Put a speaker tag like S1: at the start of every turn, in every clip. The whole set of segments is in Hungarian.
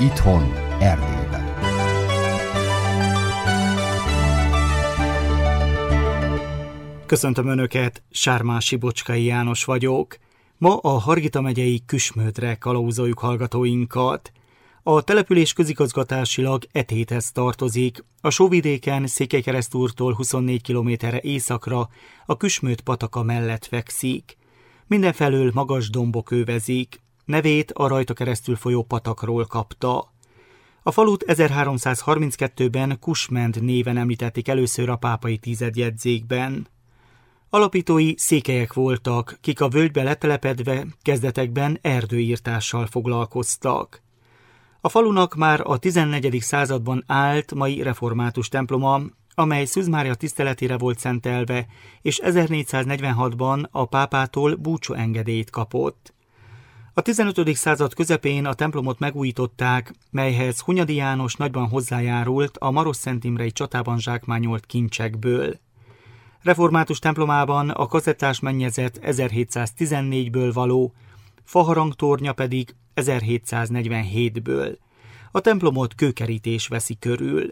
S1: Itthon, Erdélyben.
S2: Köszöntöm Önöket, Sármási Bocskai János vagyok. Ma a Hargita megyei Küsmödre kalauzoljuk hallgatóinkat. A település közigazgatásilag Etéthez tartozik. A Sóvidéken Székelykeresztúrtól 24 kilométerre északra a Küsmöd pataka mellett fekszik. Mindenfelől magas dombok övezik. Nevét a rajta keresztül folyó patakról kapta. A falut 1332-ben Kusmend néven említették először a pápai tizedjegyzékben. Alapítói székelyek voltak, kik a völgybe letelepedve kezdetekben erdőírtással foglalkoztak. A falunak már a 14. században állt mai református temploma, amely Szűz Mária tiszteletére volt szentelve, és 1446-ban a pápától búcsúengedélyt kapott. A 15. század közepén a templomot megújították, melyhez Hunyadi János nagyban hozzájárult a Marosszentimrei csatában zsákmányolt kincsekből. Református templomában a kazettás mennyezet 1714-ből való, faharangtornya pedig 1747-ből. A templomot kőkerítés veszi körül.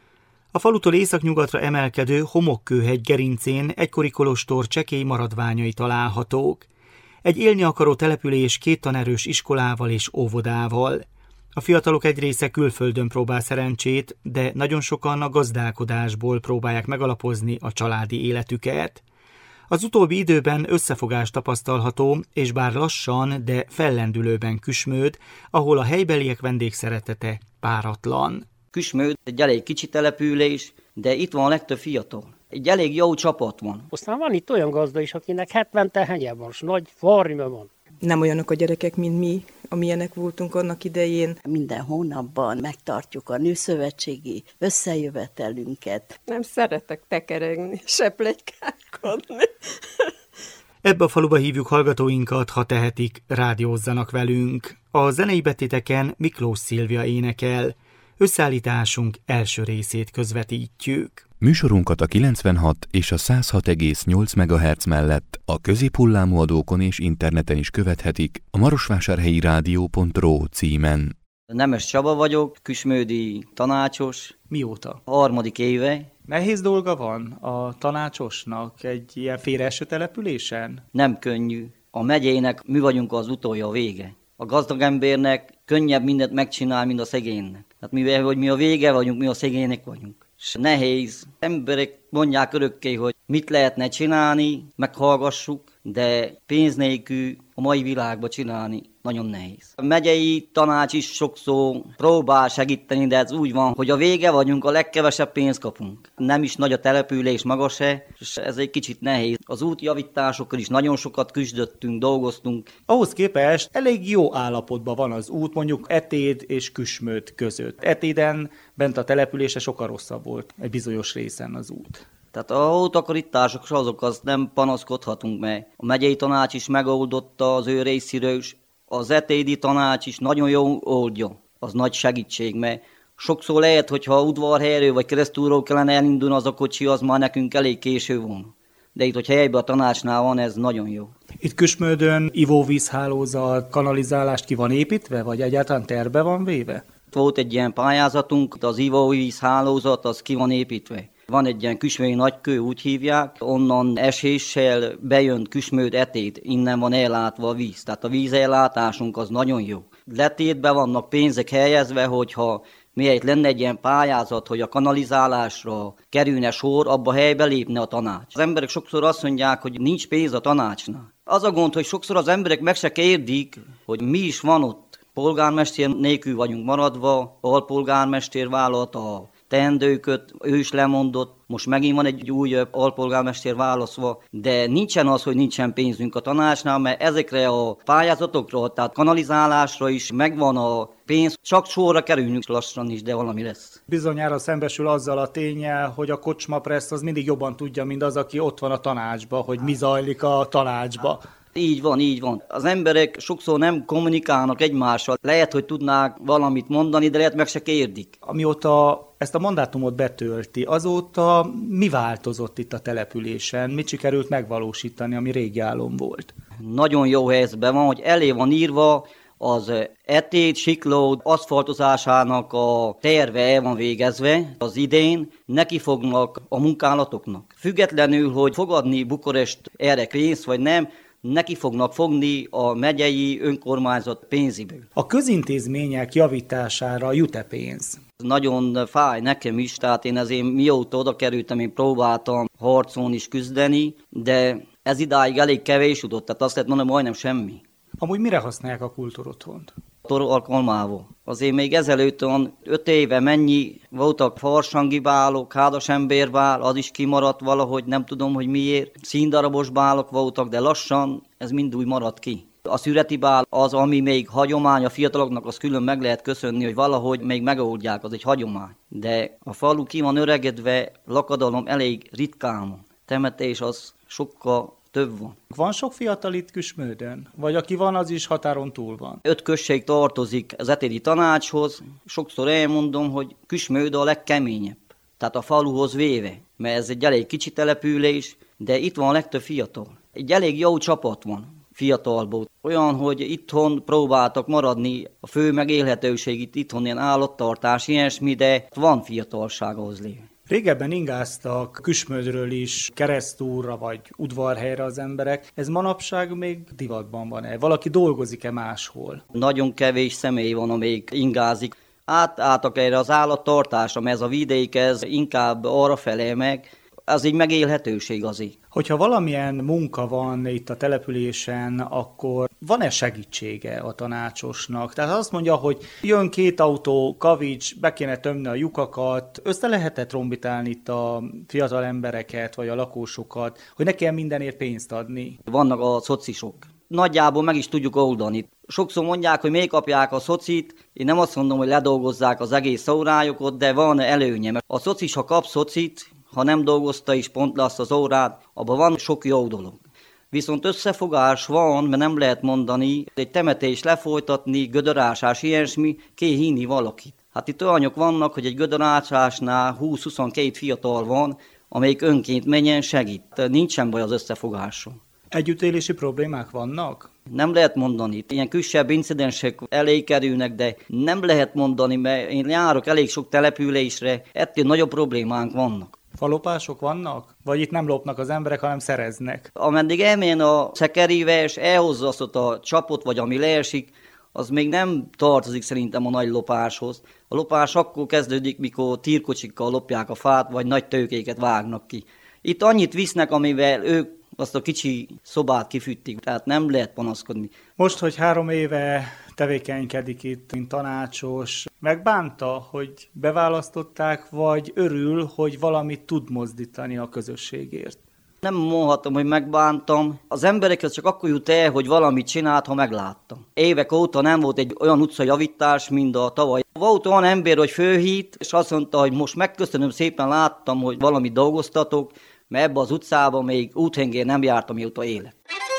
S2: A falutól északnyugatra emelkedő homokkőhegy gerincén egykori kolostor csekély maradványai találhatók. Egy élni akaró település 2 tanerős iskolával és óvodával. A fiatalok egy része külföldön próbál szerencsét, de nagyon sokan a gazdálkodásból próbálják megalapozni a családi életüket. Az utóbbi időben összefogás tapasztalható, és bár lassan, de fellendülőben Küsmöd, ahol a helybeliek vendégszeretete páratlan.
S3: Küsmöd egy elég kicsi település, de itt van a legtöbb fiatal. Egy elég jó csapat van.
S4: Aztán van itt olyan gazda is, akinek 70 tehenye van, és nagy farmja van.
S5: Nem olyanok a gyerekek, mint mi, amilyenek voltunk annak idején.
S6: Minden hónapban megtartjuk a nőszövetségi összejövetelünket.
S7: Nem szeretek tekeregni, se pletykálkodni.
S2: Ebbe a faluba hívjuk hallgatóinkat, ha tehetik, rádiózzanak velünk. A zenei betéteken Miklós Szilvia énekel. Összeállításunk első részét közvetítjük.
S8: Műsorunkat a 96 és a 106,8 MHz mellett a középhullámú adókon és interneten is követhetik a marosvásárhelyi rádió.ro címen.
S3: Nemes Csaba vagyok, küsmödi tanácsos.
S2: Mióta?
S3: 3. éve.
S2: Nehéz dolga van a tanácsosnak egy ilyen félreeső településen?
S3: Nem könnyű. A megyének mi vagyunk az utolja, a vége. A gazdag embernek könnyebb mindent megcsinál, mint a szegénynek. Tehát mivel hogy mi a vége vagyunk, mi a szegények vagyunk. És nehéz. Emberek mondják örökké, hogy mit lehetne csinálni, meghallgassuk, de pénz nélkül a mai világban csinálni nagyon nehéz. A megyei tanács is sokszor próbál segíteni, de ez úgy van, hogy a vége vagyunk, a legkevesebb pénzt kapunk. Nem is nagy a település maga se, és ez egy kicsit nehéz. Az útjavításokkal is nagyon sokat küzdöttünk, dolgoztunk.
S2: Ahhoz képest elég jó állapotban van az út, mondjuk Etéd és Küsmöd között. Etéden bent a települése sokkal rosszabb volt egy bizonyos részen az út.
S3: Tehát a hótakarítások azok, azt nem panaszkodhatunk, mert a megyei tanács is megoldotta az ő részéről, az etédi tanács is nagyon jó oldja. Az nagy segítség, mert sokszor lehet, hogyha udvarhelyről vagy keresztúról kellene elindulni az a kocsi, az már nekünk elég késő van. De itt, hogy helyben a tanácsnál van, ez nagyon jó.
S2: Itt Küsmödön ivóvízhálózat, kanalizálást ki van építve, vagy egyáltalán terve van véve?
S3: Volt egy ilyen pályázatunk, az ivóvízhálózat, az ki van építve. Van egy ilyen küsmödi nagykő, úgy hívják, onnan eséssel bejön Küsmöd Etét, innen van ellátva a víz. Tehát a vízellátásunk az nagyon jó. Letétbe vannak pénzek helyezve, hogyha miért lenne egy ilyen pályázat, hogy a kanalizálásra kerülne sor, abba helybe lépne a tanács. Az emberek sokszor azt mondják, hogy nincs pénz a tanácsnál. Az a gond, hogy sokszor az emberek meg se kérdik, hogy mi is van ott. Polgármester nélkül vagyunk maradva, alpolgármester vállalt a teendőköt, ő is lemondott, most megint van egy újabb alpolgármester válaszva, de nincsen az, hogy nincsen pénzünk a tanácsnál, mert ezekre a pályázatokra, tehát kanalizálásra is megvan a pénz, csak sorra kerülünk lassan is, de valami lesz.
S2: Bizonyára szembesül azzal a ténnyel, hogy a kocsmapressz az mindig jobban tudja, mint az, aki ott van a tanácsba, hogy mi zajlik a tanácsba.
S3: Így van, így van. Az emberek sokszor nem kommunikálnak egymással. Lehet, hogy tudnák valamit mondani, de lehet meg se kérdik.
S2: Amióta ezt a mandátumot betölti, azóta mi változott itt a településen? Mit sikerült megvalósítani, ami régi álom volt?
S3: Nagyon jó helyzetben van, hogy elé van írva Az etét, sikló aszfaltozásának a terve el van végezve az idén, neki fognak a munkálatoknak. Függetlenül, hogy fogadni Bukarest erre részt vagy nem, neki fognak fogni a megyei önkormányzat pénzéből.
S2: A közintézmények javítására jut-e pénz?
S3: Nagyon fáj nekem is, tehát én ezért mióta oda kerültem, én próbáltam harcolni és küzdeni, de ez idáig elég kevés jutott, tehát azt lehet mondani, majdnem semmi.
S2: Amúgy mire használják a kultúrotthont?
S3: Tor alkalmával. Azért még ezelőtt 5 éve mennyi voltak farsangi bálok, hádasemberbál, az is kimaradt valahogy, nem tudom, hogy miért. Színdarabos bálok voltak, de lassan ez mind úgy maradt ki. A szüreti bál az, ami még hagyomány a fiataloknak, az külön meg lehet köszönni, hogy valahogy még megoldják, az egy hagyomány. De a falu ki van öregedve, lakadalom elég ritkán van. Temetés az sokkal több van.
S2: Van sok fiatal itt Küsmődön? Vagy aki van, az is határon túl van?
S3: 5 község tartozik az etéri tanácshoz. Sokszor elmondom, hogy Küsmőd a legkeményebb. Tehát a faluhoz véve, mert ez egy elég kicsi település, de itt van a legtöbb fiatal. Egy elég jó csapat van fiatalból. Olyan, hogy itthon próbáltak maradni, a fő megélhetőség itt itthon ilyen állattartás, ilyesmi, de van fiatalság ahhoz lévő.
S2: Régebben ingáztak Küsmödről is Keresztúrra vagy Udvarhelyre az emberek. Ez manapság még divatban van-e? Valaki dolgozik-e máshol?
S3: Nagyon kevés személy van, amelyik ingázik. Átálltak erre az állattartásra, mert ez a vidék, ez inkább arra felel meg. Ez egy megélhetőség azért.
S2: Hogyha valamilyen munka van itt a településen, akkor van-e segítsége a tanácsosnak? Tehát azt mondja, hogy jön 2 autó, kavics, be kéne tömni a lyukakat, össze lehetett trombitálni itt a fiatal embereket, vagy a lakósokat, hogy ne kell mindenért pénzt adni.
S3: Vannak a szocisok. Nagyjából meg is tudjuk oldani. Sokszor mondják, hogy még kapják a szocit, én nem azt mondom, hogy ledolgozzák az egész órájukat, de van előnye. Mert a szocis, ha kap szocit, ha nem dolgozta is pont lesz az órát, abban van sok jó dolog. Viszont összefogás van, mert nem lehet mondani, egy temetés lefolytatni, gödörásás, ilyesmi, kell hívni valakit. Hát itt olyanok vannak, hogy egy gödörásásnál 20-22 fiatal van, amelyik önként menjen segít. Nincsen baj az összefogáson.
S2: Együttélési problémák vannak?
S3: Nem lehet mondani. Ilyen kisebb incidensek elé kerülnek, de nem lehet mondani, mert én járok elég sok településre, ettől nagyobb problémánk vannak.
S2: Falopások vannak? Vagy itt nem lopnak az emberek, hanem szereznek?
S3: Ameddig elmén a szekeríves, elhozza azt a csapot, vagy ami leesik, az még nem tartozik szerintem a nagy lopáshoz. A lopás akkor kezdődik, mikor tirkocsikkal lopják a fát, vagy nagy tőkéket vágnak ki. Itt annyit visznek, amivel ők azt a kicsi szobát kifűtik, tehát nem lehet panaszkodni.
S2: Most, hogy 3 éve tevékenykedik itt, mint tanácsos, megbánta, hogy beválasztották, vagy örül, hogy valamit tud mozdítani a közösségért?
S3: Nem mondhatom, hogy megbántam. Az emberekhez csak akkor jut el, hogy valamit csinált, ha megláttam. Évek óta nem volt egy olyan utcajavítás, mint a tavaly. Volt olyan ember, hogy fölhívt, és azt mondta, hogy most megköszönöm szépen, láttam, hogy valamit dolgoztatok, mert ebbe az utcában még úthengér nem jártam, mióta élek.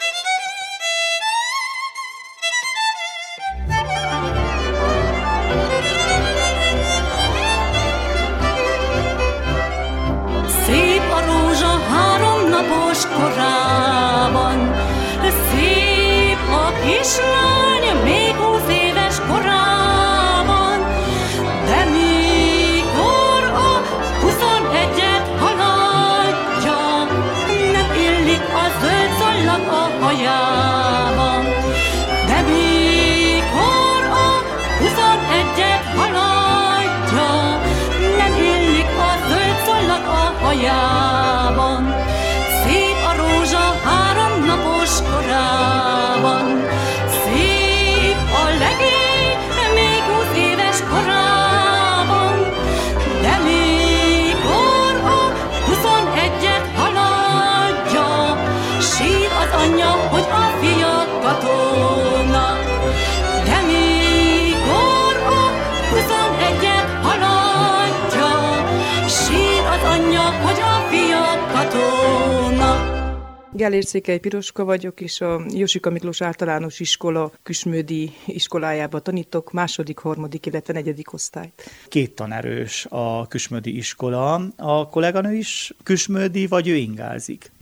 S9: Szép a rózsa 3 napos korában, szép a kislány még 20 éves korában, de mikor a 21-et haladja, nem illik a zöld szallag a hajában. De mikor a 21-et haladja, nem illik a zöld szallag a hajában. Szép a rózsa 3 napos korában, szép a legény még 20 éves korában, de mikor a 21-et haladja, sír az anyja, hogy a fia katona. De mikor a 21-et haladja, sír az anyja, hogy a fia katona.
S5: Gellért Székely Piroska vagyok, és a Josika Miklós Általános Iskola Küsmödi iskolájába tanítok, 2., 3., illetve 4. osztályt.
S2: 2 tanárős a küsmödi iskola. A kolléganő is küsmödi, vagy ő ingázik?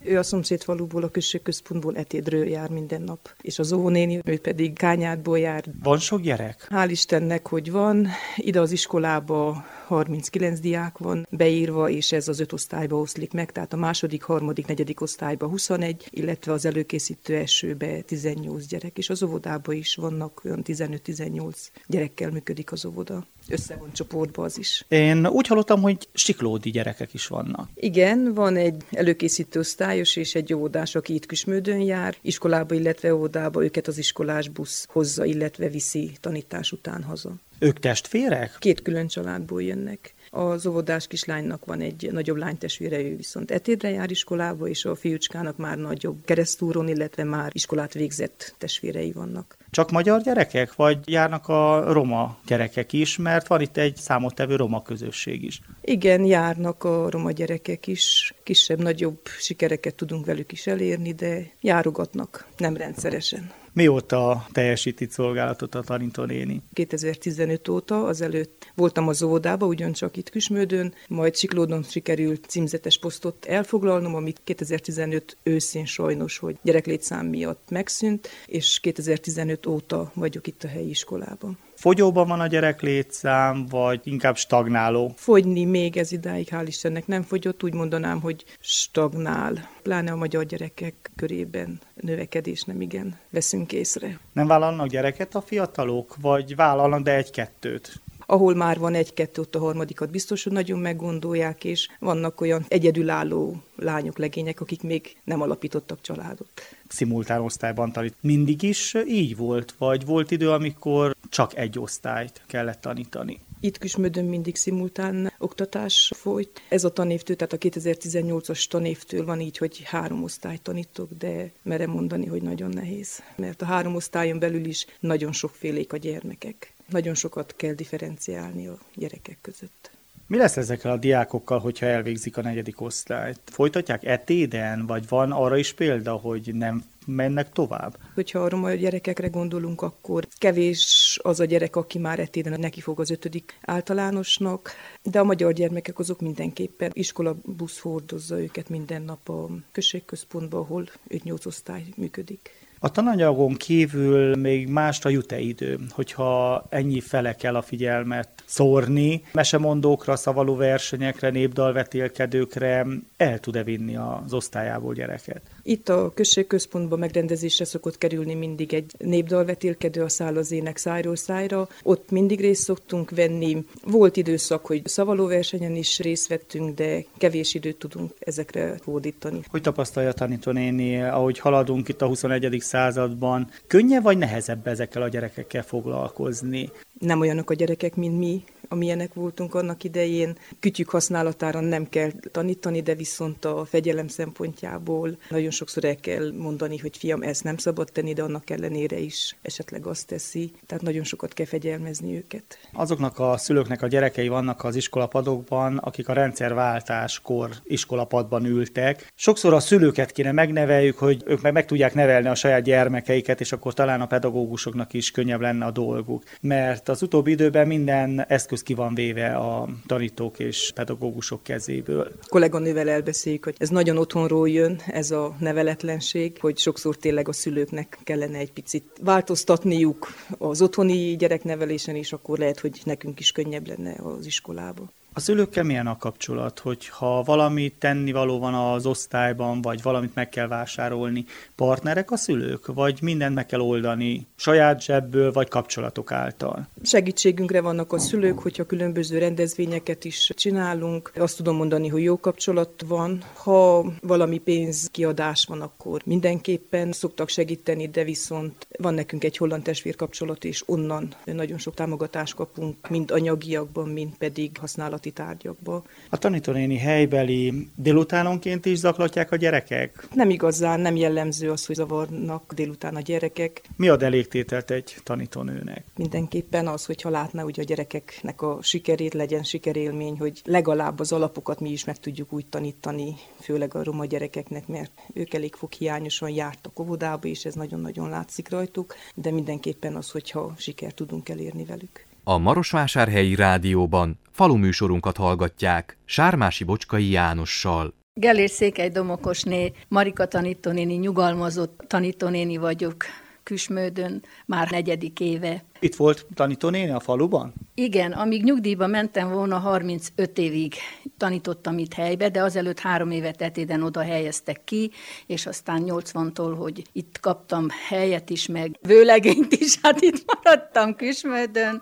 S5: Ő a szomszédfaluból, a községközpontból, Etédről jár minden nap, és az óvónéni, ő pedig Kányádból jár.
S2: Van sok gyerek?
S5: Hál' Istennek, hogy van. Ide az iskolába 39 diák van beírva, és ez az 5 osztályba oszlik meg, tehát a második, harmadik, negyedik osztályba 21, illetve az előkészítő elsőbe 18 gyerek, és az óvodában is vannak olyan 15-18 gyerekkel működik az óvoda. Összevont csoportba az is.
S2: Én úgy hallottam, hogy siklódi gyerekek is vannak.
S5: Igen, van egy előkészítő osztályos és egy óvodás, aki itt Küsmődön jár, iskolába, illetve óvodába őket az iskolás busz hozza, illetve viszi tanítás után haza.
S2: Ők testvérek?
S5: 2 külön családból jönnek. Az óvodás kislánynak van egy nagyobb lánytestvére, ő viszont Etédre jár iskolába, és a fiúcskának már nagyobb keresztúron, illetve már iskolát végzett testvérei vannak.
S2: Csak magyar gyerekek, vagy járnak a roma gyerekek is, mert van itt egy számottevő roma közösség is?
S5: Igen, járnak a roma gyerekek is. Kisebb-nagyobb sikereket tudunk velük is elérni, de járogatnak, nem rendszeresen.
S2: Mióta teljesít itt szolgálatot a tanítónéni?
S5: 2015 óta, azelőtt voltam az óvodában, ugyancsak itt Küsmődön, majd Siklódon sikerült címzetes posztot elfoglalnom, amit 2015 őszén sajnos, hogy gyereklétszám miatt megszűnt, és 2015 óta vagyok itt a helyi iskolában.
S2: Fogyóban van a gyereklétszám, vagy inkább stagnáló?
S5: Fogyni még ez idáig, hál' Istennek nem fogyott, úgy mondanám, hogy stagnál. Pláne a magyar gyerekek körében növekedés nem igen veszünk észre.
S2: Nem vállalnak gyereket a fiatalok, vagy vállalnak, de 1-2?
S5: Ahol már van 1-2, ott a harmadikat biztos, hogy nagyon meggondolják, és vannak olyan egyedülálló lányok, legények, akik még nem alapítottak családot.
S2: Szimultán osztályban tanít. Mindig is így volt, vagy volt idő, amikor csak egy osztályt kellett tanítani?
S5: Itt Küsmödön mindig szimultán oktatás folyt. Ez a tanévtől, tehát a 2018-as tanévtől van így, hogy 3 osztályt tanítok, de merem mondani, hogy nagyon nehéz. Mert a 3 osztályon belül is nagyon sokfélék a gyermekek. Nagyon sokat kell differenciálni a gyerekek között.
S2: Mi lesz ezekkel a diákokkal, hogyha elvégzik a 4. osztályt? Folytatják Etéden, vagy van arra is példa, hogy nem mennek tovább?
S5: Hogyha a roma gyerekekre gondolunk, akkor kevés az a gyerek, aki már Etéden neki fog az 5. általánosnak, de a magyar gyermekek azok mindenképpen iskolabusz hordozza őket minden nap a községközpontba, ahol 5-8 osztály működik.
S2: A tananyagon kívül még másra jut-e idő, hogyha ennyi fele kell a figyelmet szórni, mesemondókra, szavaló versenyekre, népdalvetélkedőkre el tud-e vinni az osztályából gyereket?
S5: Itt a községközpontban megrendezésre szokott kerülni mindig egy népdalvetélkedő, a Száll az ének szájról szájra. Ott mindig részt szoktunk venni. Volt időszak, hogy szavalóversenyen is részt vettünk, de kevés időt tudunk ezekre fordítani.
S2: Hogy tapasztalja a tanítónéni, ahogy haladunk itt a 21. században, könnyebb vagy nehezebb ezekkel a gyerekekkel foglalkozni?
S5: Nem olyanok a gyerekek, mint mi, amilyenek voltunk annak idején. Kütyük használatára nem kell tanítani, de viszont a fegyelem szempontjából nagyon sokszor el kell mondani, hogy fiam, ezt nem szabad tenni, de annak ellenére is esetleg azt teszi. Tehát nagyon sokat kell fegyelmezni őket. Azoknak
S2: a szülőknek a gyerekei vannak az iskolapadokban, akik a rendszerváltáskor iskolapadban ültek. Sokszor a szülőket kéne megneveljük, hogy ők meg tudják nevelni a saját gyermekeiket, és akkor talán a pedagógusoknak is könnyebb lenne a dolguk. Mert az utóbbi időben minden eszköz ki van véve a tanítók és pedagógusok kezéből. Kolléganővel elbeszéljük, hogy ez nagyon otthonról jön, ez a neveletlenség, hogy sokszor tényleg a szülőknek kellene egy picit változtatniuk az otthoni gyereknevelésen, és akkor lehet, hogy nekünk is könnyebb lenne az iskolában. A szülőkkel milyen a kapcsolat, hogyha valami tennivaló van az osztályban, vagy valamit meg kell vásárolni, partnerek a szülők, vagy mindent meg kell oldani saját zsebből, vagy kapcsolatok által? Segítségünkre vannak a szülők, hogyha különböző rendezvényeket is csinálunk. Azt tudom mondani, hogy jó kapcsolat van. Ha valami pénzkiadás van, akkor mindenképpen szoktak segíteni, de viszont van nekünk egy holland testvérkapcsolat, és onnan nagyon sok támogatást kapunk, mind anyagiakban, mind pedig használat tárgyakba. A tanítónéni helybeli délutánonként is zaklatják a gyerekek? Nem igazán, nem jellemző az, hogy zavarnak délután a gyerekek. Mi ad elégtételt egy tanítónőnek? Mindenképpen az, hogyha látná ugye a gyerekeknek a sikerét, legyen sikerélmény, hogy legalább az alapokat mi is meg tudjuk úgy tanítani, főleg a roma gyerekeknek, mert ők elég foghiányosan jártak óvodába, és ez nagyon-nagyon látszik rajtuk, de mindenképpen az, hogyha sikert tudunk elérni velük.
S8: A Marosvásárhelyi Rádióban faluműsorunkat hallgatják Sármási Bocskai Jánossal.
S10: Gellért Székely Domokosné, Marika tanítónéni, nyugalmazott tanítónéni vagyok Küsmődön már 4. éve.
S2: Itt volt tanítónéni a faluban?
S10: Igen, amíg nyugdíjba mentem volna, 35 évig tanítottam itt helybe, de azelőtt 3 évet Etéden oda helyeztek ki, és aztán 80-tól, hogy itt kaptam helyet is, meg vőlegényt is, hát itt maradtam Küsmődön,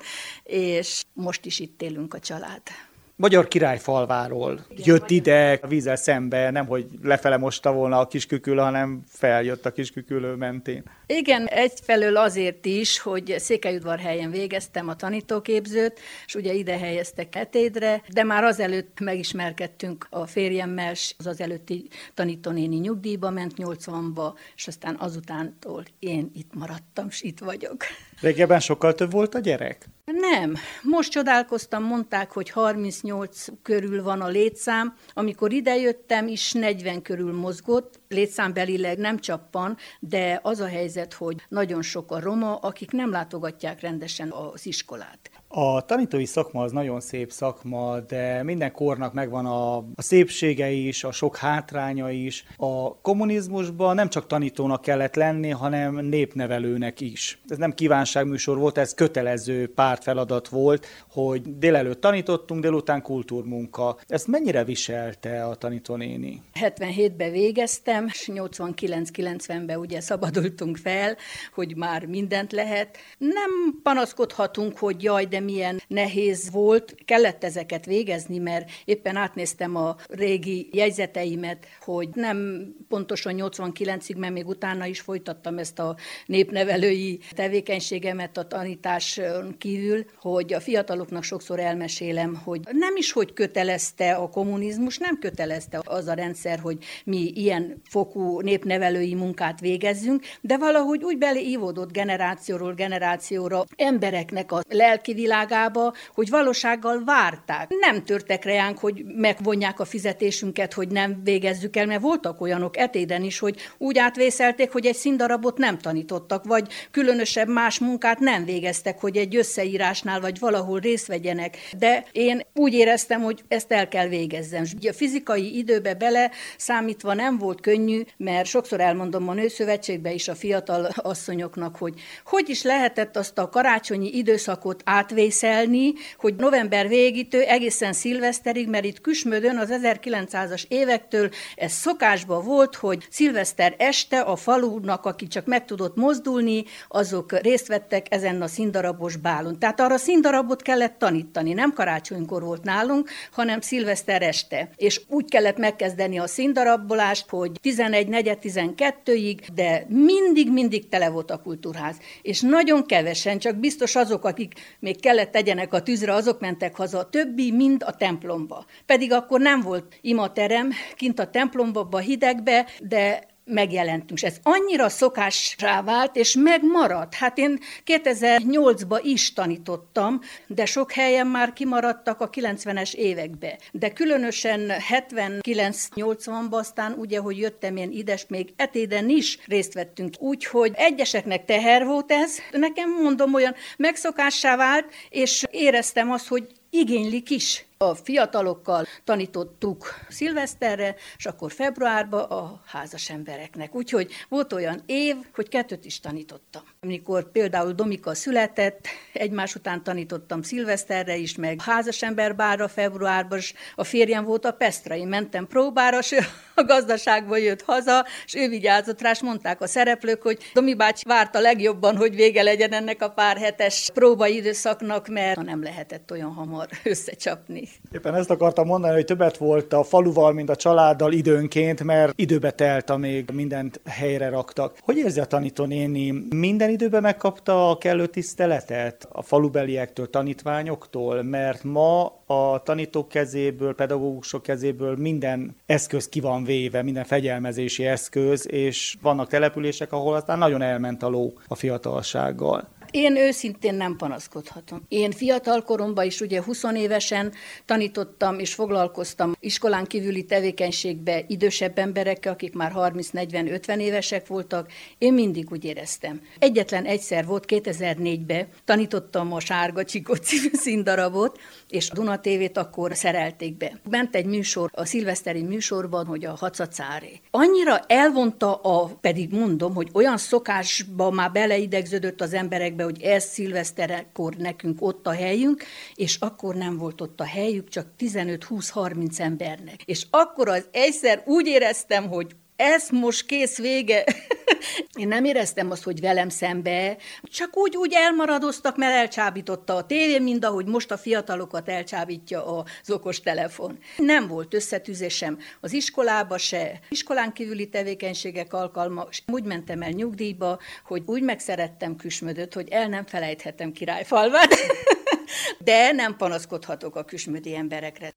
S10: és most is itt élünk a család.
S2: Magyar Királyfalváról jött ide a vízzel szembe, nemhogy lefele mosta volna a Kiskükülő, hanem feljött a Kiskükülő mentén.
S10: Igen, egyfelől azért is, hogy Székelyudvarhelyen végeztem a tanítóképzőt, és ugye ide helyeztek Etédre, de már azelőtt megismerkedtünk a férjemmel, az előtti tanítónéni nyugdíjba ment 80-ba, és aztán azutántól én itt maradtam, és itt vagyok.
S2: Régebben sokkal több volt a gyerek?
S10: Nem. Most csodálkoztam, mondták, hogy 38 körül van a létszám. Amikor idejöttem is 40 körül mozgott, létszámbelileg nem csappan, de az a helyzet, hogy nagyon sok a roma, akik nem látogatják rendesen az iskolát.
S2: A tanítói szakma az nagyon szép szakma, de minden kornak megvan a szépsége is, a sok hátránya is. A kommunizmusban nem csak tanítónak kellett lenni, hanem népnevelőnek is. Ez nem kívánságműsor volt, ez kötelező pártfeladat volt, hogy délelőtt tanítottunk, délután kultúrmunka. Ezt mennyire viselte a tanítónéni?
S10: 77-ben végeztem, és 89-90-ben ugye szabadultunk fel, hogy már mindent lehet. Nem panaszkodhatunk, hogy jaj, de milyen nehéz volt. Kellett ezeket végezni, mert éppen átnéztem a régi jegyzeteimet, hogy nem pontosan 89-ig, mert még utána is folytattam ezt a népnevelői tevékenységemet a tanításon kívül, hogy a fiataloknak sokszor elmesélem, hogy nem is, hogy kötelezte a kommunizmus, nem kötelezte az a rendszer, hogy mi ilyen fokú népnevelői munkát végezzünk, de valahogy úgy beleívódott generációról generációra embereknek a lelki világába, hogy valósággal várták. Nem törtek ránk, hogy megvonják a fizetésünket, hogy nem végezzük el, mert voltak olyanok Etéden is, hogy úgy átvészelték, hogy egy színdarabot nem tanítottak, vagy különösebb más munkát nem végeztek, hogy egy összeírásnál vagy valahol részt vegyenek. De én úgy éreztem, hogy ezt el kell végezzem. A fizikai időbe bele számítva nem volt könnyű, mert sokszor elmondom a Nőszövetségbe is a fiatal asszonyoknak, hogy is lehetett azt a karácsonyi időszakot átvészelni, hogy november végétől egészen szilveszterig, mert itt Küsmödön az 1900-as évektől ez szokásban volt, hogy szilveszter este a falunak, aki csak meg tudott mozdulni, azok részt vettek ezen a színdarabos bálon. Tehát arra színdarabot kellett tanítani, nem karácsonykor volt nálunk, hanem szilveszter este. És úgy kellett megkezdeni a színdarabolást, hogy 11-4-12-ig, de mindig tele volt a kultúrház. És nagyon kevesen, csak biztos azok, akik még kellett tegyenek a tűzre, azok mentek haza, a többi mind a templomba. Pedig akkor nem volt imaterem, kint a templomba, hidegbe, de megjelentünk. Ez annyira szokássá vált, és megmaradt. Hát én 2008-ban is tanítottam, de sok helyen már kimaradtak a 90-es évekbe. De különösen 79-80-ban aztán ugye, hogy jöttem én ide, még Etéden is részt vettünk. Úgyhogy egyeseknek teher volt ez. Nekem mondom, olyan megszokássá vált, és éreztem azt, hogy igénylik is. A fiatalokkal tanítottuk szilveszterre, és akkor februárban a házas embereknek. Úgyhogy volt olyan év, hogy 2 is tanítottam. Amikor például Domika született, egymás után tanítottam szilveszterre is, meg házas emberbárra februárban, és a férjem volt a Pestra. Én mentem próbára, és a gazdaságból jött haza, és ő vigyázott rá, és mondták a szereplők, hogy Domi bácsi várta legjobban, hogy vége legyen ennek a pár hetes próbaidőszaknak, mert nem lehetett olyan hamar összecsapni.
S2: Éppen ezt akartam mondani, hogy többet volt a faluval, mint a családdal időnként, mert időbe telt, amíg mindent helyre raktak. Hogy érzi a tanítónéni? Minden időben megkapta a kellő tiszteletet a falubeliektől, tanítványoktól? Mert ma a tanítók kezéből, pedagógusok kezéből minden eszköz ki van véve, minden fegyelmezési eszköz, és vannak települések, ahol aztán nagyon elment a ló a fiatalsággal.
S10: Én őszintén nem panaszkodhatom. Én fiatal koromban is ugye 20 évesen tanítottam és foglalkoztam iskolán kívüli tevékenységbe idősebb emberekkel, akik már 30-40-50 évesek voltak. Én mindig úgy éreztem. Egyetlen egyszer volt, 2004-ben tanítottam a Sárga Csikó című színdarabot, és a Duna TV-t akkor szerelték be. Ment egy műsor, a szilveszteri műsorban, hogy a Hacacáré. Annyira elvonta pedig mondom, hogy olyan szokásba már beleidegződött az emberekbe, hogy ez szilveszterekor nekünk ott a helyünk, és akkor nem volt ott a helyük, csak 15-20-30 embernek. És akkor az egyszer úgy éreztem, hogy ez most kész, vége. Én nem éreztem azt, hogy velem szembe, csak úgy elmaradoztak, mert elcsábította a tévé, mind ahogy most a fiatalokat elcsábítja az okostelefon. Nem volt összetűzésem az iskolába se, iskolán kívüli tevékenységek alkalma. Úgy mentem el nyugdíjba, hogy úgy megszerettem Küsmödöt, hogy el nem felejthetem Királyfalvát, de nem panaszkodhatok a küsmödi emberekre.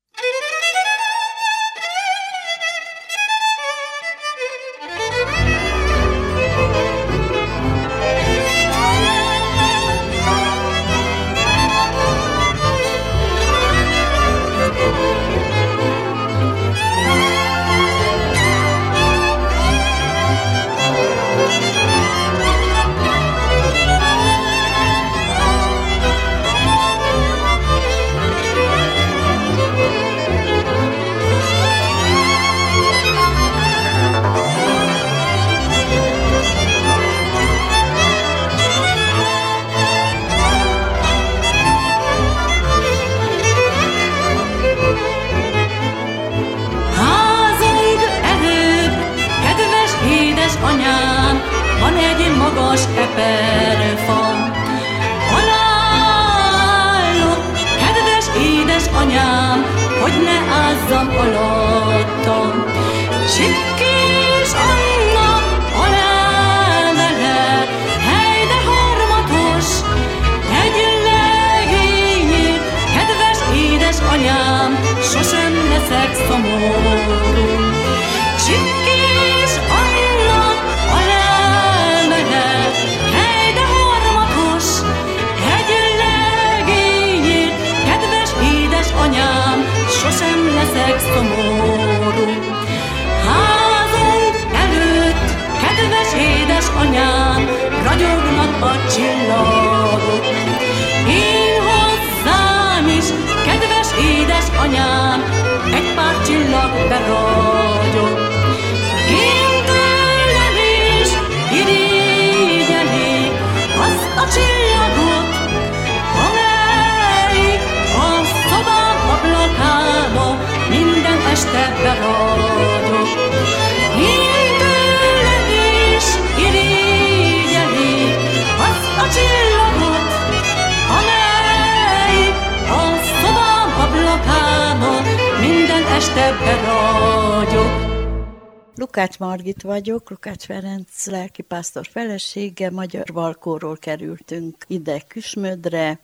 S6: Lukács Margit vagyok, Lukács Ferenc lelkipásztor felesége, Magyar Valkóról kerültünk ide Küsmödre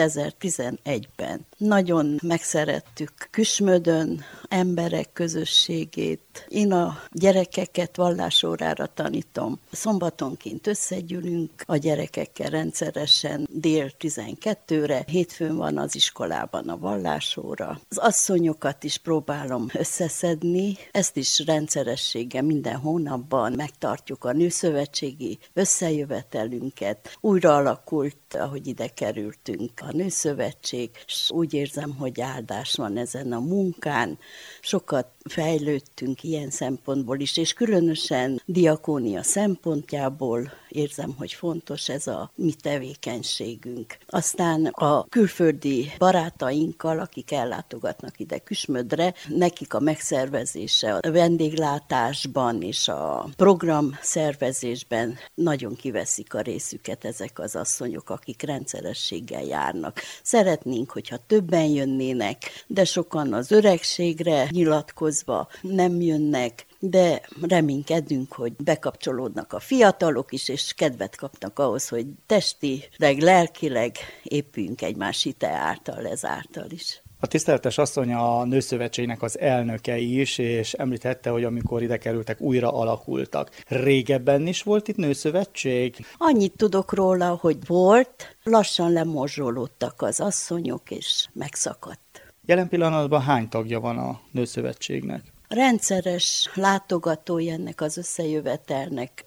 S6: 2011-ben. Nagyon megszerettük Küsmödön emberek közösségét. Én a gyerekeket vallásórára tanítom. Szombatonként összegyűlünk a gyerekekkel rendszeresen dél 12-re. Hétfőn van az iskolában a vallásóra. Az asszonyokat is próbálom összeszedni. Ezt is rendszerességgel minden hónapban megtartjuk a nőszövetségi összejövetelünket. Újra alakult, ahogy ide kerültünk, a nőszövetség, és úgy érzem, hogy áldás van ezen a munkán. Sokat fejlődtünk ilyen szempontból is, és különösen diakónia szempontjából érzem, hogy fontos ez a mi tevékenységünk. Aztán a külföldi barátainkkal, akik ellátogatnak ide Küsmödre, nekik a megszervezése, a vendéglátásban és a programszervezésben nagyon kiveszik a részüket ezek az asszonyok, akik rendszerességgel járnak. Szeretnénk, hogyha többen jönnének, de sokan az öregségre nyilatkozva nem jönnek, de reménykedünk, hogy bekapcsolódnak a fiatalok is, és kedvet kapnak ahhoz, hogy testileg, lelkileg épüljünk egymás hite által, ezáltal is.
S2: A tiszteletes asszony a Nőszövetségnek az elnöke is, és említette, hogy amikor ide kerültek, újra alakultak. Régebben is volt itt Nőszövetség?
S6: Annyit tudok róla, hogy volt, lassan lemorzsolódtak az asszonyok, és megszakadt.
S2: Jelen pillanatban hány tagja van a Nőszövetségnek?
S6: Rendszeres látogatói ennek az összejövetelnek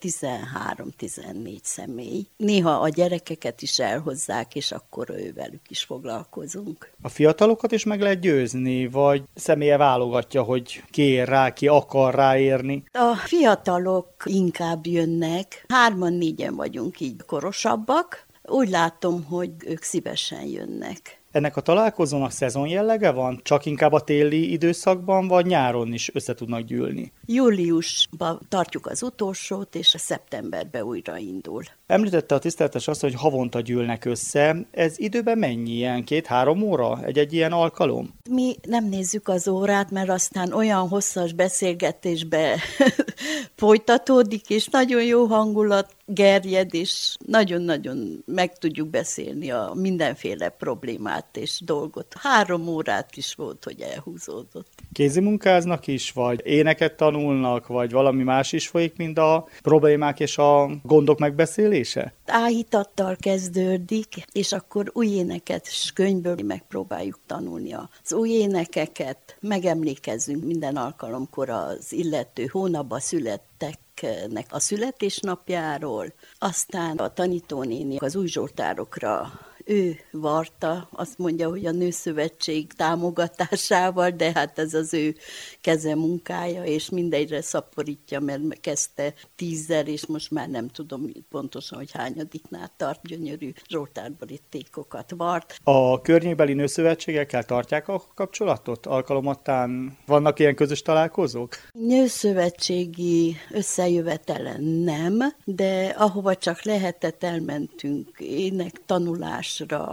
S6: 13-14 személy. Néha a gyerekeket is elhozzák, és akkor ővelük is foglalkozunk.
S2: A fiatalokat is meg lehet győzni, vagy személye válogatja, hogy ki ér rá, ki akar ráérni?
S6: A fiatalok inkább jönnek, 3-4 vagyunk így korosabbak. Úgy látom, hogy ők szívesen jönnek.
S2: Ennek a találkozónak szezon jellege van? Csak inkább a téli időszakban, vagy nyáron is össze tudnak gyűlni?
S6: Júliusban tartjuk az utolsót, és szeptemberben újra indul.
S2: Említette a tiszteletes azt, hogy havonta gyűlnek össze. Ez időben mennyi? Ilyen 2-3 óra egy ilyen alkalom?
S6: Mi nem nézzük az órát, mert aztán olyan hosszas beszélgetésbe folytatódik, és nagyon jó hangulat gerjed, és nagyon-nagyon meg tudjuk beszélni a mindenféle problémát és dolgot. 3 órát is volt, hogy elhúzódott.
S2: Kézimunkáznak is, vagy éneket tanulnak, vagy valami más is folyik, mint a problémák és a gondok megbeszélése?
S6: Áhítattal kezdődik, és akkor új éneket és könyvből megpróbáljuk tanulni az új énekeket, megemlékezzünk minden alkalomkor az illető hónapban születteknek a születésnapjáról, aztán a tanítónéni az új zsoltárokra ő varta, azt mondja, hogy a Nőszövetség támogatásával, de hát ez az ő keze munkája, és mindegyre szaporítja, mert kezdte 10-zel, és most már nem tudom pontosan, hogy hányadiknál tart, gyönyörű zsoltárborítékokat vart.
S2: A környékbeli nőszövetségekkel tartják a kapcsolatot? Alkalomattán vannak ilyen közös találkozók?
S6: Nőszövetségi összejövetelen nem, de ahova csak lehetett, elmentünk énektanulásra,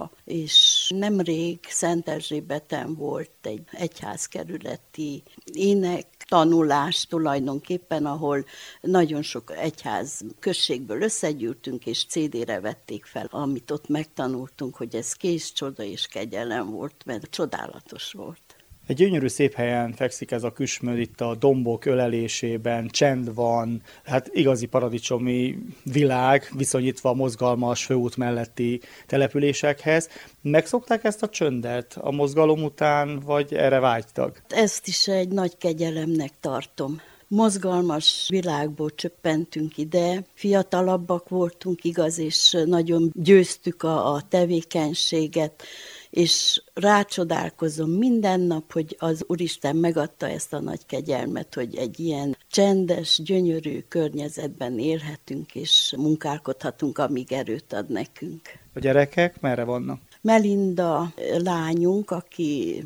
S6: és nemrég Szent-Erzsébeten volt egy egyházkerületi énektanulás tulajdonképpen, ahol nagyon sok egyház községből összegyűltünk, és CD-re vették fel, amit ott megtanultunk, hogy ez kész csoda és kegyelem volt, mert csodálatos volt.
S2: Egy gyönyörű szép helyen fekszik ez a Küsmöd, itt a dombok ölelésében, csend van, hát igazi paradicsomi világ, viszonyítva a mozgalmas főút melletti településekhez. Megszokták ezt a csöndet a mozgalom után, vagy erre vágytak?
S6: Ezt is egy nagy kegyelemnek tartom. Mozgalmas világból csöppentünk ide, fiatalabbak voltunk, igaz, és nagyon győztük a tevékenységet, és rácsodálkozom minden nap, hogy az Úristen megadta ezt a nagy kegyelmet, hogy egy ilyen csendes, gyönyörű környezetben élhetünk, és munkálkodhatunk, amíg erőt ad nekünk.
S2: A gyerekek merre vannak?
S6: Melinda lányunk, aki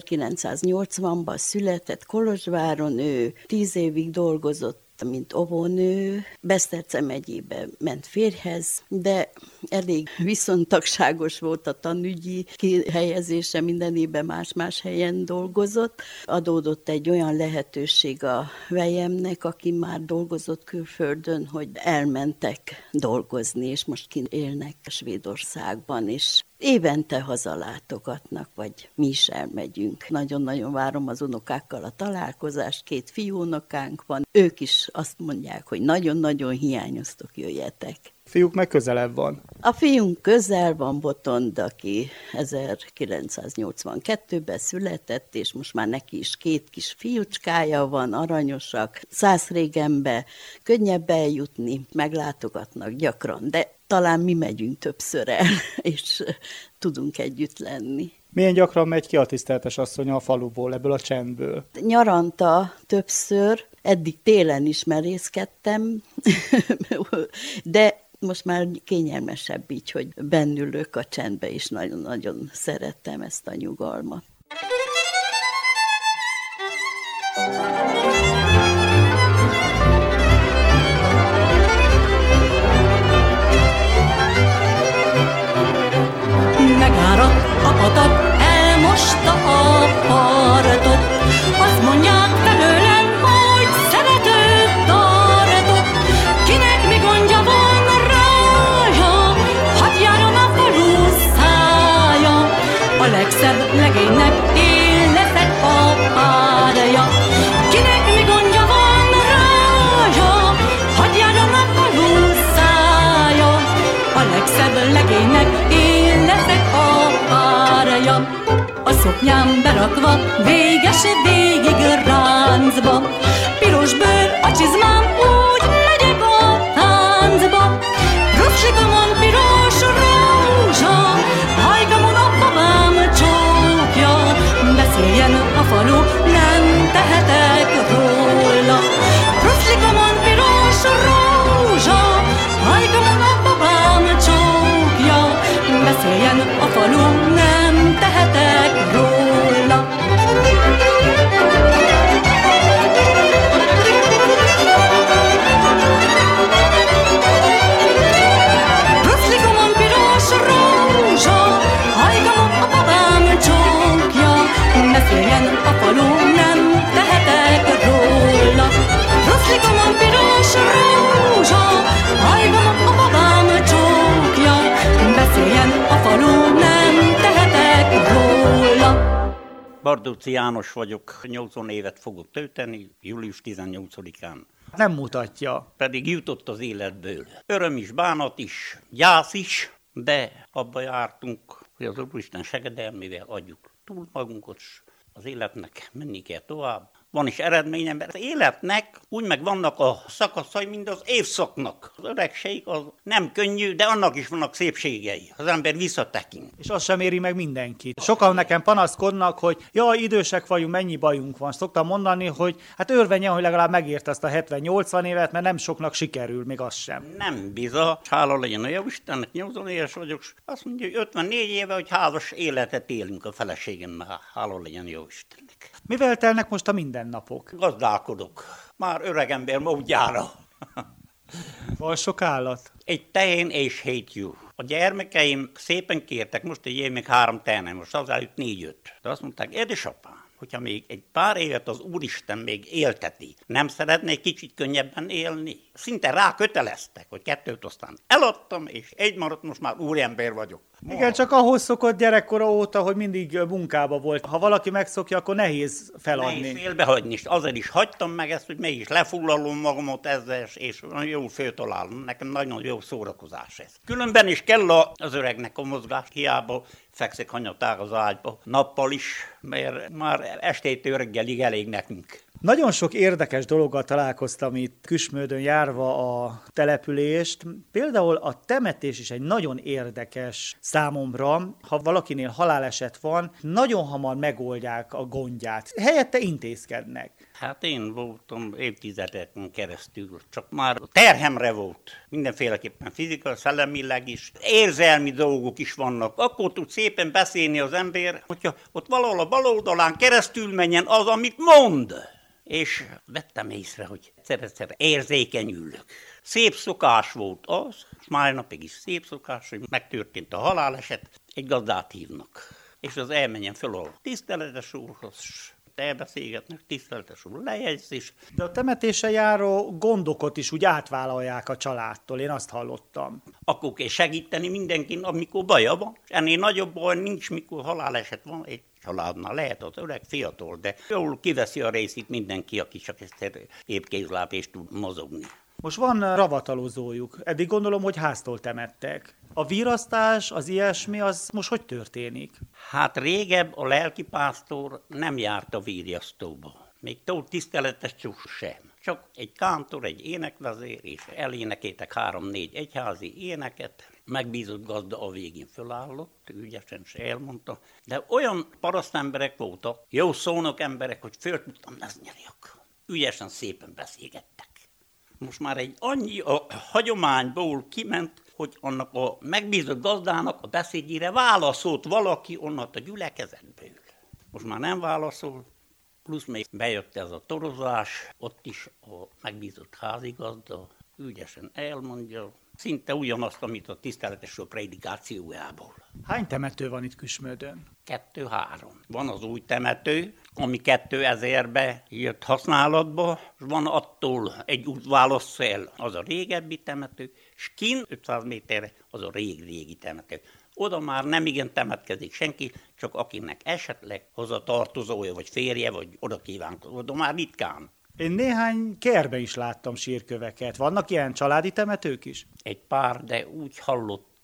S6: 1980-ban született Kolozsváron, ő 10 évig dolgozott, mint óvónő, Beszterce megyébe ment férjhez, de elég viszontagságos volt a tanügyi kihelyezése, minden évben más-más helyen dolgozott. Adódott egy olyan lehetőség a vejemnek, aki már dolgozott külföldön, hogy elmentek dolgozni, és most kint élnek Svédországban, és évente hazalátogatnak, vagy mi is elmegyünk. Nagyon-nagyon várom az unokákkal a találkozást, 2 fiúunokánk van. Ők is azt mondják, hogy nagyon-nagyon hiányoztok, jöjjetek.
S2: Fiúk meg közelebb van.
S6: A fiunk közel van, Botond, aki 1982-ben született, és most már neki is 2 kis fiúcskája van, aranyosak. Szászrégenbe könnyebb eljutni, meglátogatnak gyakran, de talán mi megyünk többször el, és tudunk együtt lenni.
S2: Milyen gyakran megy ki a tiszteletes asszony a faluból, ebből a csendből?
S6: Nyaranta többször, eddig télen is merészkedtem, de most már kényelmesebb így, hogy bennülök a csendbe, és nagyon-nagyon szerettem ezt a nyugalmat.
S9: Megáradt a patak, elmosta a partot, azt mondják felőlem, hogy szeretőt tartok. Kinek mi gondja van rája, hadd járjon a falu szája, a legszebb legénynek a szoknyám berakva, véges végig ráncba. Piros bőr a csizmám, úgy megyek a táncba. Rupsikamon piros rózsa, hajkamon a babám csókja. Beszéljen a falu, nem tehetek róla. Rupsikamon piros rózsa, hajkamon a babám csókja. Beszéljen a falu, nem tehetek róla. Ruszlikomon piros rózsa, hajkamon a babám csókja. Beszéljen a falu, nem tehetek róla. Ruszlikomon piros rózsa, hajkamon a babám csókja. Beszéljen a falu, nem tehetek róla.
S11: Bardóczy János vagyok, 80 évet fogok tölteni, július 18-án.
S2: Nem mutatja.
S11: Pedig jutott az életből. Öröm is, bánat is, gyász is, de abba jártunk, hogy az Úristen segedelmével adjuk túl magunkat, az életnek menni kell tovább. Van is eredménye, mert az életnek úgy meg vannak a szakaszai, mint az évszaknak. Az öregség az nem könnyű, de annak is vannak szépségei. Az ember visszatekint.
S2: És az sem éri meg mindenkit. Sokan nekem panaszkodnak, hogy jaj, idősek vagyunk, mennyi bajunk van. Szoktam mondani, hogy hát örvenjen, hogy legalább megért ezt a 70-80 évet, mert nem soknak sikerül, még az sem.
S11: Nem biza, hála legyen a Jóistennek, 80 éves vagyok, azt mondja, hogy 54 éve, hogy házas életet élünk a feleségemmel, hála legyen a Jóistennek.
S2: Mivel telnek most a mindennapok?
S11: Gazdálkodok. Már öreg ember módjára.
S2: Van sok állat?
S11: Egy tehén és 7 juh. A gyermekeim szépen kértek, most egy év még 3 tehenem, most az előtt 4-5. De azt mondták, édesapám, hogyha még egy pár évet az Úristen még élteti, nem szeretnék kicsit könnyebben élni? Szinte ráköteleztek, hogy 2-t aztán eladtam, és egy maradt, most már úriember vagyok.
S2: Igen, csak ahhoz szokott gyerekkora óta, hogy mindig munkába volt. Ha valaki megszokja, akkor nehéz feladni.
S11: Nehéz félbehagyni, és azért is hagytam meg ezt, hogy mégis lefoglalom magamat ezzel, és jól föltalálom. Nekem nagyon jó szórakozás ez. Különben is kell az öregnek a mozgás, hiába fekszik hanyatág az ágyba, nappal is, mert már estétől reggelig elég nekünk.
S2: Nagyon sok érdekes dologgal találkoztam itt Küsmödön járva a települést. Például a temetés is egy nagyon érdekes számomra. Ha valakinél haláleset van, nagyon hamar megoldják a gondját. Helyette intézkednek.
S11: Hát én voltam évtizedeken keresztül, csak már terhemre volt. Mindenféleképpen fizikai, szellemileg is. Érzelmi dolgok is vannak. Akkor tud szépen beszélni az ember, hogyha ott valahol a bal oldalán keresztül menjen az, amit mond. És vettem észre, hogy egyszer érzékenyülök. Szép szokás volt az, és már napig is szép szokás, hogy megtörtént a haláleset, egy gazdát hívnak. És az elmenjen föl a tiszteletes úrhoz, elbeszélgetnek, tiszteletes úr lejegyzés.
S2: De a temetése járó gondokat is úgy átvállalják a családtól, én azt hallottam.
S11: Akkor kell segíteni mindenkin, amikor baja van. Ennél nagyobb baj nincs, mikor haláleset van egy családnál. Lehet az öreg, fiatal, de jól kiveszi a részét mindenki, aki csak ezt épp kézláb és tud mozogni.
S2: Most van ravatalozójuk. Eddig gondolom, hogy háztól temettek. A virasztás, az ilyesmi, az most hogy történik?
S11: Hát régebb a lelkipásztor nem járt a vírjasztóba. Még tiszteletes csúcs sem. Csak egy kántor, egy énekvezér, és elénekeltek 3-4 egyházi éneket. Megbízott gazda a végén fölállott, ügyesen se elmondta. De olyan paraszt emberek voltak, jó szónok emberek, hogy föl tudtam nezni. Ügyesen szépen beszélgettek. Most már egy annyi a hagyományból kiment, hogy annak a megbízott gazdának a beszédjére válaszolt valaki onnan a gyülekezetből. Most már nem válaszol, plusz még bejött ez a torozás, ott is a megbízott házigazda ügyesen elmondja, szinte ugyanazt, amit a tiszteletes prédikációjából.
S2: Hány temető van itt Küsmödön?
S11: 2-3. Van az új temető, ami 2000-ben jött használatba, és van attól egy út válasz el, az a régebbi temető, és kint 500 méterre az a régi temető. Oda már nem igen temetkezik senki, csak akinek esetleg hozzá tartozója, vagy férje, vagy oda kívánkozik, oda már ritkán.
S2: Én néhány kerben is láttam sírköveket. Vannak ilyen családi temetők is?
S11: Egy pár, de úgy hallottam,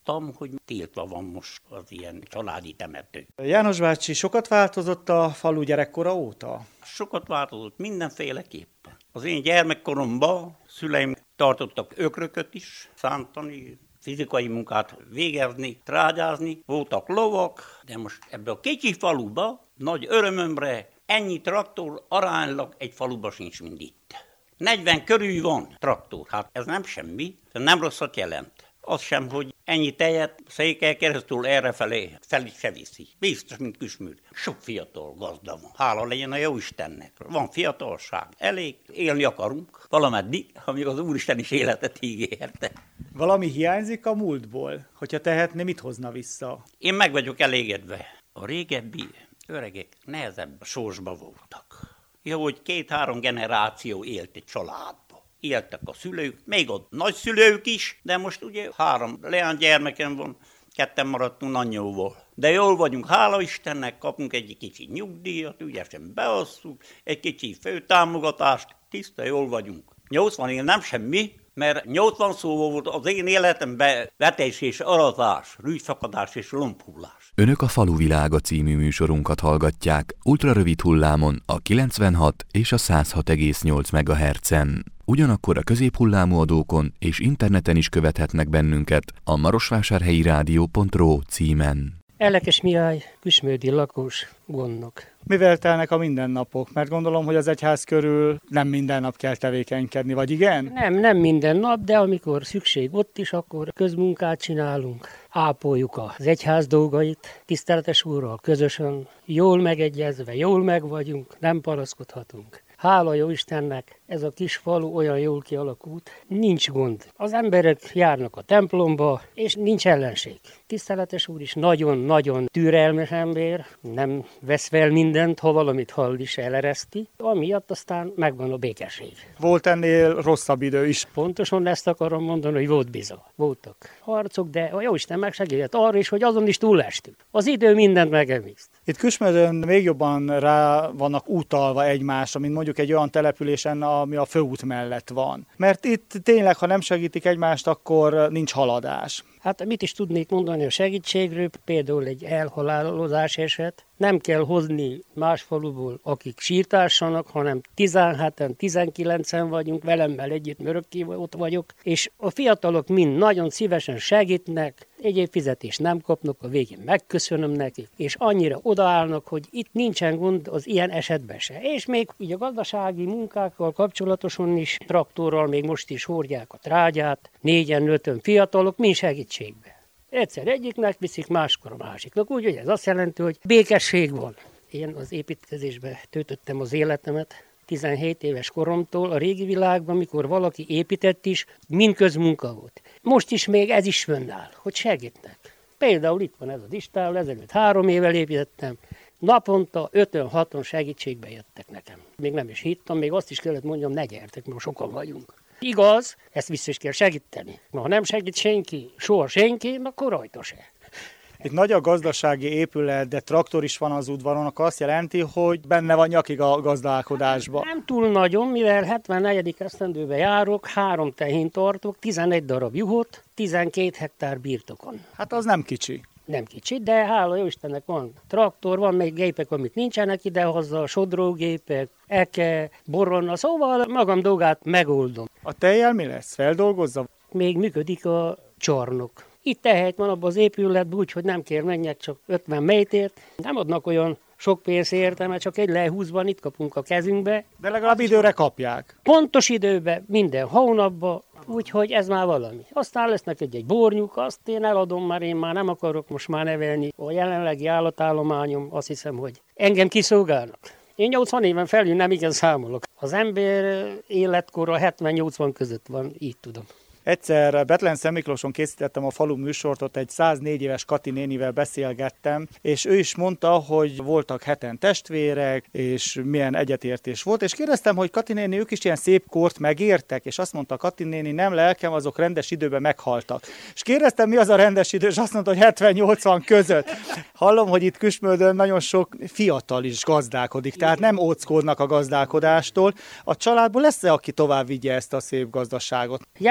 S11: hallottam, hogy tiltva van most az ilyen családi temető.
S2: János bácsi, sokat változott a falu gyerekkora óta?
S11: Sokat változott mindenféleképpen. Az én gyermekkoromban szüleim tartottak ökrököt is szántani, fizikai munkát végezni, trágyázni, voltak lovak, de most ebbe a kicsi faluba, nagy örömömre, ennyi traktor aránylag egy faluba sincs, mint itt. 40 körül van traktor, hát ez nem semmi, ez nem rosszat jelent. Az sem, hogy ennyi tejet Székely keresztül errefelé fel se viszi. Biztos, mint Küsmőd. Sok fiatal gazda van. Hála legyen a Jóistennek. Van fiatalság. Elég élni akarunk. Valameddig, amíg az Úristen is életet ígérte.
S2: Valami hiányzik a múltból? Hogyha tehetné, mit hozna vissza?
S11: Én meg vagyok elégedve. A régebbi öregek nehezebb sorsba voltak. Jó, hogy 2-3 generáció élt egy családba. Éltek a szülők, még a nagyszülők is, de most ugye 3 leánygyermekem van, 2 maradtunk anyjóval. De jól vagyunk, hála Istennek, kapunk egy kicsi nyugdíjat, ügyesen beosszuk, egy kicsi főtámogatást, tiszta jól vagyunk. 80 év nem semmi, mert 80 szóval volt az én életemben vetés és aratás, rűgyszakadás és lombhullás.
S8: Önök a Faluvilága című műsorunkat hallgatják ultrarövid hullámon a 96 és a 106,8 MHz-en. Ugyanakkor a középhullámú adókon és interneten is követhetnek bennünket a marosvásárhelyirádió.ro címen.
S4: Elekes Mihály, küsmődi lakos, gondnok.
S2: Mivel telnek a mindennapok? Mert gondolom, hogy az egyház körül nem minden nap kell tevékenykedni, vagy igen?
S4: Nem minden nap, de amikor szükség ott is, akkor közmunkát csinálunk. Ápoljuk az egyház dolgait, tiszteletes úrral közösen, jól megegyezve, jól megvagyunk, nem panaszkodhatunk. Hála jó Istennek, ez a kis falu olyan jól kialakult, nincs gond. Az emberek járnak a templomba, és nincs ellenség. Tiszteletes úr is nagyon-nagyon türelmes ember, nem vesz fel mindent, ha valamit hall is elereszti, amiatt aztán megvan a békesség.
S2: Volt ennél rosszabb idő is.
S4: Pontosan ezt akarom mondani, hogy volt bizony. Voltak harcok, de a jóisten megsegített arra is, hogy azon is túlestük. Az idő mindent megemészт.
S2: Itt Küsmödön még jobban rá vannak utalva egymásra, mint mondjuk egy olyan településen, ami a főút mellett van. Mert itt tényleg, ha nem segítik egymást, akkor nincs haladás.
S4: Hát mit is tudnék mondani a segítségről, például egy elhalálozás eset. Nem kell hozni más faluból, akik sírtársanak, hanem 17-en, 19-en vagyunk, velemmel együtt örökké ott vagyok, és a fiatalok mind nagyon szívesen segítnek, egyéb fizetést nem kapnak, a végén megköszönöm nekik, és annyira odaállnak, hogy itt nincsen gond az ilyen esetben se. És még így a gazdasági munkákkal kapcsolatosan is, traktorral még most is hordják a trágyát, 4-5 fiatalok, mind segítségbe. Egyszer egyiknek viszik, máskor a másiknak. Úgyhogy ez azt jelenti, hogy békesség van. Én az építkezésbe töltöttem az életemet 17 éves koromtól. A régi világban, mikor valaki épített is, mind közmunka volt. Most is még ez is fönnáll, hogy segítnek. Például itt van ez a distál, ezelőtt 3 évvel építettem. Naponta 5-6 segítségbe jöttek nekem. Még nem is hittem, még azt is kellett mondjam, ne gyertek, mert sokan vagyunk. Igaz, ezt vissza is kell segíteni. Ha nem segít senki, soha senki, akkor rajta se.
S2: Itt nagy a gazdasági épület, de traktor is van az udvaron, akkor azt jelenti, hogy benne van nyakig a gazdálkodásban.
S4: Nem túl nagyon, mivel 74. esztendőben járok, 3 tehén tartok, 11 darab juhot, 12 hektár birtokon.
S2: Hát az nem kicsi.
S4: Nem kicsi, de hála jó Istennek van traktor, van még gépek, amik nincsenek idehozzá, sodrógépek, eke, boronna, szóval magam dolgát megoldom.
S2: A tejjel mi lesz? Feldolgozza?
S4: Még működik a csarnok. Itt tehelyt van abban az épületben, úgyhogy nem kell menjek csak 50 métert. Nem adnak olyan sok pénzt érte, mert csak egy lehúzban itt kapunk a kezünkbe.
S2: De legalább időre kapják.
S4: Pontos időben, minden hónapban, úgyhogy ez már valami. Aztán lesznek egy bornyuk, azt én eladom, mert én már nem akarok most már nevelni. A jelenlegi állatállományom, azt hiszem, hogy engem kiszolgálnak. Én 80 éven felül nem igen számolok. Az ember életkora 70-80 között van, így tudom.
S2: Egyszer Bethlen-Szent Miklóson készítettem a falu műsort, ott egy 104 éves Kati nénivel beszélgettem, és ő is mondta, hogy voltak heten testvérek, és milyen egyetértés volt, és kérdeztem, hogy Kati néni, ők is ilyen szép kort megértek, és azt mondta Kati néni, nem lelkem, azok rendes időben meghaltak. És kérdeztem, mi az a rendes idő, és azt mondta, hogy 70-80 között. Hallom, hogy itt Küsmödön nagyon sok fiatal is gazdálkodik, tehát nem óckodnak a gazdálkodástól. A családból lesz-e, aki tovább vigye ezt a szép gazdaságot?
S4: Jelenleg még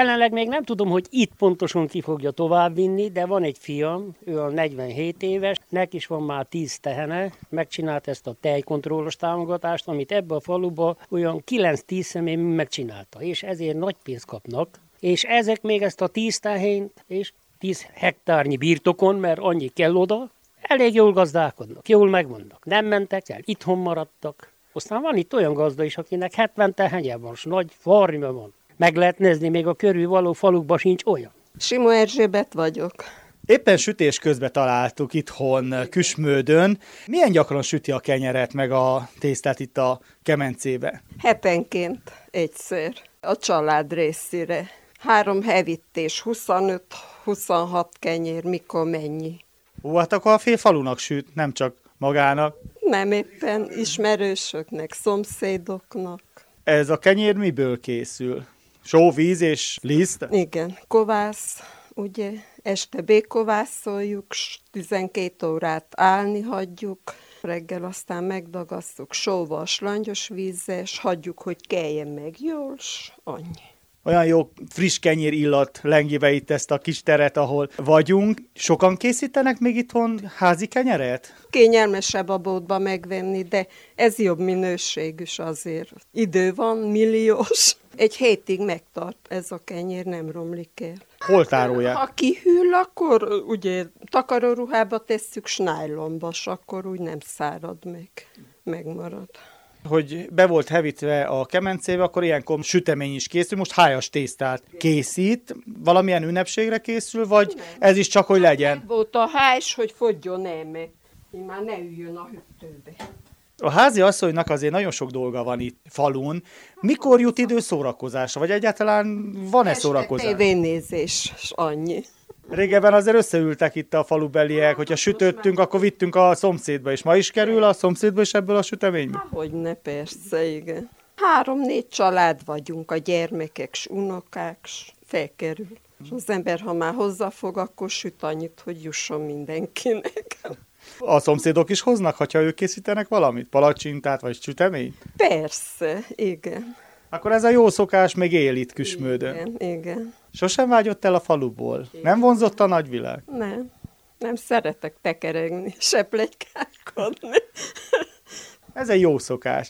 S4: még nem tudom, hogy itt pontosan ki fogja továbbvinni, de van egy fiam, ő a 47 éves, neki is van már 10 tehene, megcsinált ezt a tejkontrollos támogatást, amit ebbe a faluba olyan 9-10 személy megcsinálta, és ezért nagy pénzt kapnak, és ezek még ezt a 10 tehént, és 10 hektárnyi birtokon, mert annyi kell oda, elég jól gazdálkodnak, jól megvannak, nem mentek el, itthon maradtak. Aztán van itt olyan gazda is, akinek 70 tehenye van, s nagy farmja van. Meg lehet nézni, még a körülvaló falukban sincs olyan.
S7: Simo Erzsébet vagyok.
S2: Éppen sütés közben találtuk itthon Küsmődön. Milyen gyakran süti a kenyeret meg a tésztát itt a kemencébe?
S7: Hetenként egyszer a család részére. 3 hevítés, 25-26 kenyér, mikor mennyi.
S2: Hát akkor a fél falunak süt, nem csak magának.
S7: Nem éppen ismerősöknek, szomszédoknak.
S2: Ez a kenyér miből készül? Só, víz és liszt?
S7: Igen, kovász, ugye, este békovászoljuk, 12 órát állni hagyjuk, reggel aztán megdagasszuk sóval, langyos vízzel, és hagyjuk, hogy keljen meg jól, s annyi.
S2: Olyan jó friss kenyér illat lengibe itt ezt a kis teret, ahol vagyunk. Sokan készítenek még itthon házi kenyeret?
S7: Kényelmesebb a boltba megvenni, de ez jobb minőségűs azért. Idő van, milliós. Egy hétig megtart ez a kenyér, nem romlik el.
S2: Hol tárolják?
S7: Ha kihűl, akkor ugye takaróruhába tesszük, s nájlonba, s akkor úgy nem szárad meg, megmarad.
S2: Hogy be volt hevítve a kemencébe, akkor ilyenkor sütemény is készül. Most hájas tésztát készít. Valamilyen ünnepségre készül, vagy nem. Ez is csak, hogy legyen?
S7: Nem volt a hájs, hogy fogjon eme. Már ne üljön a hűtőbe.
S2: A házi asszonynak azért nagyon sok dolga van itt falun. Mikor jut idő szórakozásra? Vagy egyáltalán van-e szórakozás?
S7: Tévénézés, s annyi.
S2: Régebben azért összeültek itt a falubeliek, hogyha sütöttünk, akkor vittünk a szomszédba, és ma is kerül a szomszédba is ebből a süteményből?
S7: Hogyne, persze, igen. 3-4 család vagyunk, a gyermekek, s unokák, s felkerül. És az ember, ha már hozzáfog, akkor süt annyit, hogy jusson mindenkinek.
S2: A szomszédok is hoznak, ha ők készítenek valamit? Palacsintát vagy süteményt?
S7: Persze, igen.
S2: Akkor ez a jó szokás még él itt Küsmődön.
S7: Igen, igen.
S2: Sosem vágyott el a faluból? Nem vonzott a nagyvilág?
S7: Nem szeretek tekeregni, se pletykálkodni.
S2: Ez egy jó szokás.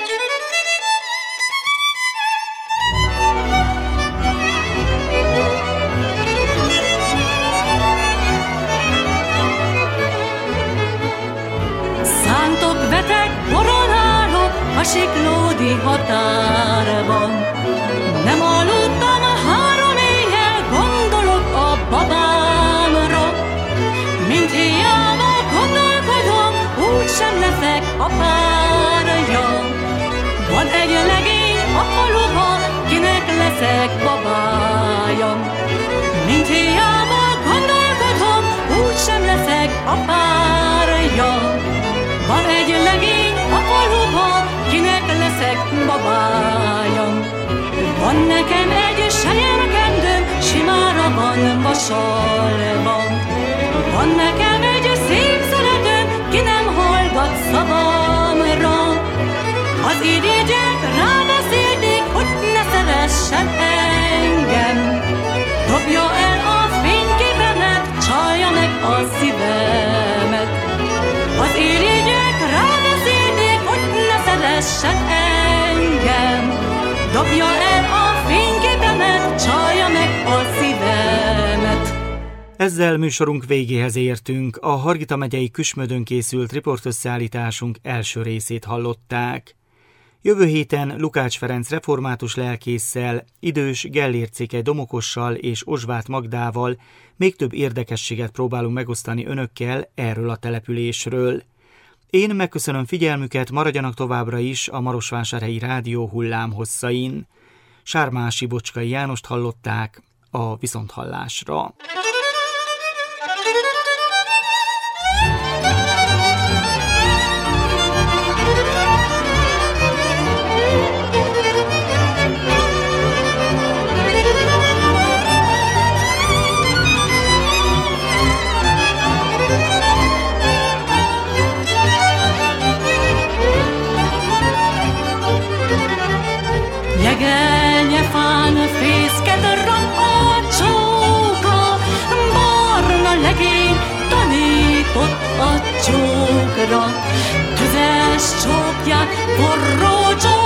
S9: Szántok, vetek, boronálok a siklódi határban. Nem aludtam 3 éjjel, gondolok a babámra. Mint hiába gondolkodom, úgysem leszek a párja. Van egy legény a faluba, kinek leszek babája. Mint hiába gondolkodom, úgysem leszek a párja. Van egy legény a faluba, kinek leszek babája. Van nekem egy selyemkendőm, simára van vasalva. Van nekem egy szép szeretőm, ki nem hallgat szavamra. Az irigyek rábeszélték, hogy ne szeressen engem. Dobja el a fényképemet, csalja meg a szívemet. Az irigyek rábeszélték, hogy ne szeressen engem. Dobja el a fényképemet, csalja meg a szívemet.
S2: Ezzel műsorunk végéhez értünk. A Hargita megyei Küsmödön készült riportösszeállításunk első részét hallották. Jövő héten Lukács Ferenc református lelkésszel, idős Gellér Cékely Domokossal és Ozsvát Magdával még több érdekességet próbálunk megosztani önökkel erről a településről. Én megköszönöm figyelmüket, maradjanak továbbra is a Marosvásárhelyi Rádió hullámhosszain. Sármási Bocskai Jánost hallották, a viszonthallásra.
S9: Jegelnyefán fészket rak a látott a csókra, közös csókját forró csók.